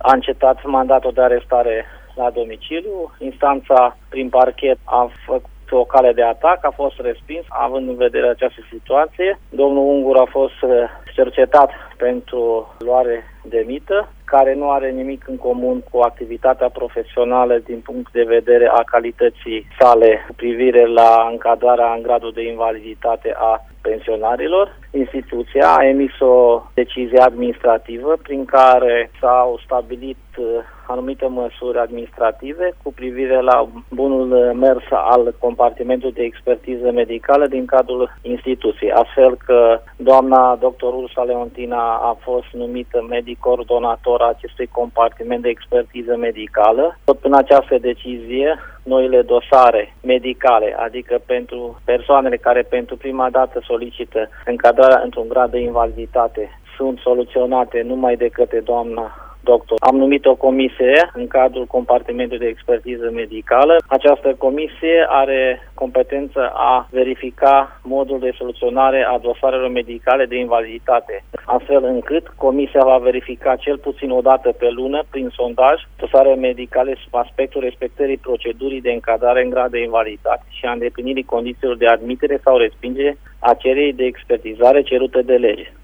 a încetat mandatul de arestare la domiciliu. Instanța prin parchet a făcut o cale de atac, a fost respins, având în vedere această situație. Domnul Ungur a fost cercetat pentru luare de mită, care nu are nimic în comun cu activitatea profesională din punct de vedere a calității sale cu privire la încadrarea în gradul de invaliditate a pensionarilor. Instituția a emis o decizie administrativă prin care s-au stabilit anumite măsuri administrative cu privire la bunul mers al compartimentului de expertiză medicală din cadrul instituției, astfel că doamna dr. Ursa Leontina a fost numită medic coordonator a acestui compartiment de expertiză medicală. Tot prin această decizie, noile dosare medicale, adică pentru persoanele care pentru prima dată solicită încadrarea într-un grad de invaliditate, sunt soluționate numai de către doamna doctor. Am numit o comisie în cadrul compartimentului de expertiză medicală. Această comisie are competență a verifica modul de soluționare a dosarelor medicale de invaliditate, astfel încât comisia va verifica cel puțin o dată pe lună, prin sondaj, dosare medicale sub aspectul respectării procedurii de încadrare în grad de invaliditate și a îndeplinirii condițiilor de admitere sau respingere a cererii de expertizare cerută de lege.